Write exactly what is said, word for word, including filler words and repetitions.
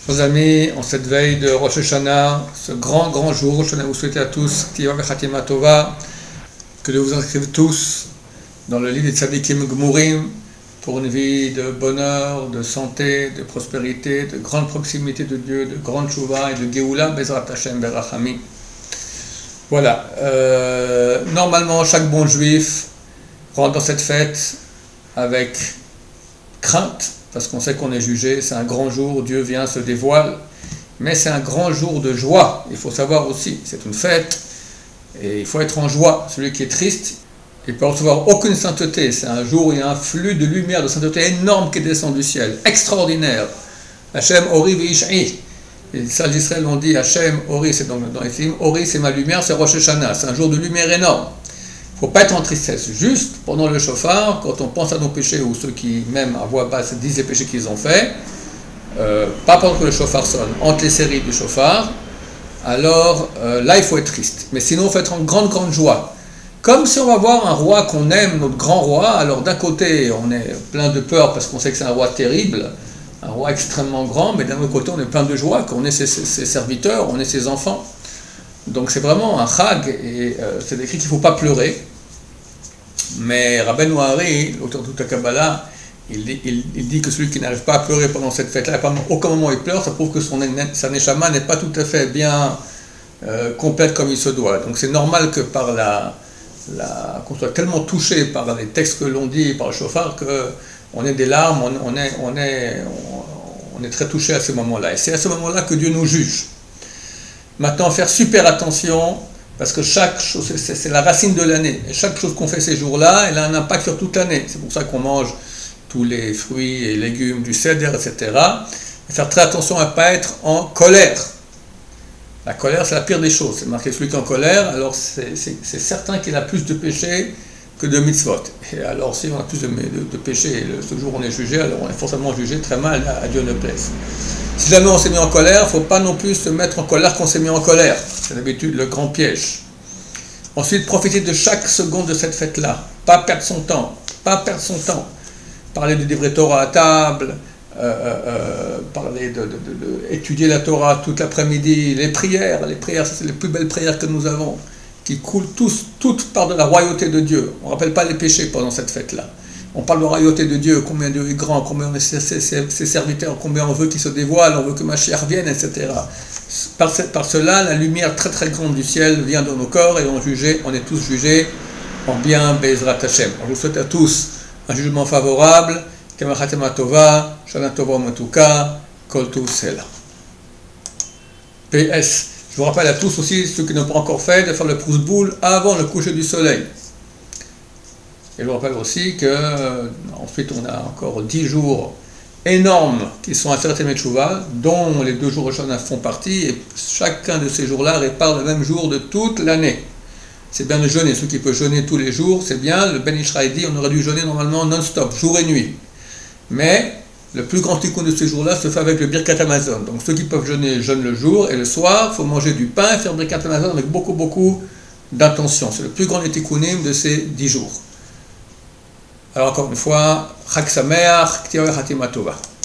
Chers amis, en cette veille de Rosh Hashanah, ce grand, grand jour, je vous souhaite à tous Ktiva Vechatima Tova, que Dieu vous inscrive tous dans le livre des Tzadikim Gmurim pour une vie de bonheur, de santé, de prospérité, de grande proximité de Dieu, de grande Tchouva et de Geoula, Bezrat Hashem Berachami. Voilà, euh, normalement chaque bon juif rentre dans cette fête avec crainte, parce qu'on sait qu'on est jugé, c'est un grand jour, Dieu vient, se dévoile, mais c'est un grand jour de joie, il faut savoir aussi, c'est une fête, et il faut être en joie. Celui qui est triste, il ne peut recevoir aucune sainteté, c'est un jour où il y a un flux de lumière, de sainteté énorme qui descend du ciel, extraordinaire. Hachem Ori V'Ish'i, les sages d'Israël ont dit, Hachem Ori, c'est dans, dans les films, Ori c'est ma lumière, c'est Rosh Hashanah, c'est un jour de lumière énorme. Il ne faut pas être en tristesse, juste pendant le shofar, quand on pense à nos péchés, ou ceux qui, même à voix basse, disent les péchés qu'ils ont faits, euh, pas pendant que le shofar sonne, entre les séries du shofar, alors euh, là il faut être triste. Mais sinon il faut être en grande, grande joie. Comme si on va voir un roi qu'on aime, notre grand roi, alors d'un côté on est plein de peur parce qu'on sait que c'est un roi terrible, un roi extrêmement grand, mais d'un autre côté on est plein de joie, qu'on est ses, ses, ses serviteurs, on est ses enfants. Donc c'est vraiment un chag, et euh, c'est écrit qu'il ne faut pas pleurer. Mais Rabbeinu Hari, l'auteur de toute la Kabbalah, il, il, il dit que celui qui n'arrive pas à pleurer pendant cette fête-là, à aucun moment il pleure, ça prouve que son, sa neshama n'est pas tout à fait bien euh, complète comme il se doit. Donc c'est normal que par la, la, qu'on soit tellement touché par les textes que l'on dit, par le shofar, qu'on ait des larmes, on, on, est, on, est, on, on est très touché à ce moment-là. Et c'est à ce moment-là que Dieu nous juge. Maintenant, faire super attention, parce que chaque chose, c'est, c'est la racine de l'année. Et chaque chose qu'on fait ces jours-là, elle a un impact sur toute l'année. C'est pour ça qu'on mange tous les fruits et légumes du Seder, et cetera. Et faire très attention à ne pas être en colère. La colère, c'est la pire des choses. C'est marqué celui qui est en colère, alors c'est, c'est, c'est certain qu'il a plus de péchés que de mitzvot. Et alors, si on a plus de, de, de péchés, et ce jour on est jugé, alors on est forcément jugé très mal, à, à Dieu ne plaise. Si jamais on s'est mis en colère, il ne faut pas non plus se mettre en colère qu'on s'est mis en colère. C'est d'habitude le grand piège. Ensuite, profiter de chaque seconde de cette fête-là. Pas perdre son temps. Pas perdre son temps. Parler du Divrei Torah à table, euh, euh, parler de, de, de, de étudier la Torah toute l'après-midi, les prières. Les prières, c'est les plus belles prières que nous avons, qui coulent tous, toutes par de la royauté de Dieu. On ne rappelle pas les péchés pendant cette fête-là. On parle de la royauté de Dieu, combien Dieu est grand, combien on est ses, ses, ses serviteurs, combien on veut qu'il se dévoile, on veut que Mashiach vienne, et cetera. Par, ce, par cela, la lumière très très grande du ciel vient dans nos corps et on, jugé, on est tous jugés en bien, Bezrat Hashem. On vous souhaite à tous un jugement favorable, Kemachatema Tova, Shana Tova Matuka, Kol Tov Sela. P S. Je vous rappelle à tous aussi, ceux qui n'ont pas encore fait, de faire le pouce-boule avant le coucher du soleil. Et je vous rappelle aussi que euh, ensuite on a encore dix jours énormes qui sont à Seret Tchouva, dont les deux jours Rosh Hashanah font partie, et chacun de ces jours-là répare le même jour de toute l'année. C'est bien de jeûner, ceux qui peuvent jeûner tous les jours, c'est bien. Le Ben Ishraï dit on aurait dû jeûner normalement non-stop, jour et nuit. Mais le plus grand tikkun de ces jours-là se fait avec le Birkat Hamazon. Donc ceux qui peuvent jeûner, jeûnent le jour, et le soir, il faut manger du pain et faire Birkat Hamazon avec beaucoup, beaucoup d'intention. C'est le plus grand des tikkunim de ces dix jours. Alors encore une fois, Chag Sameach, Ktiva Vechatima Tova.